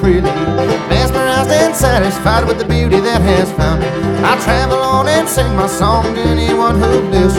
freely, mesmerized and satisfied with the beauty that has found me. I travel on and sing my song to anyone who listens.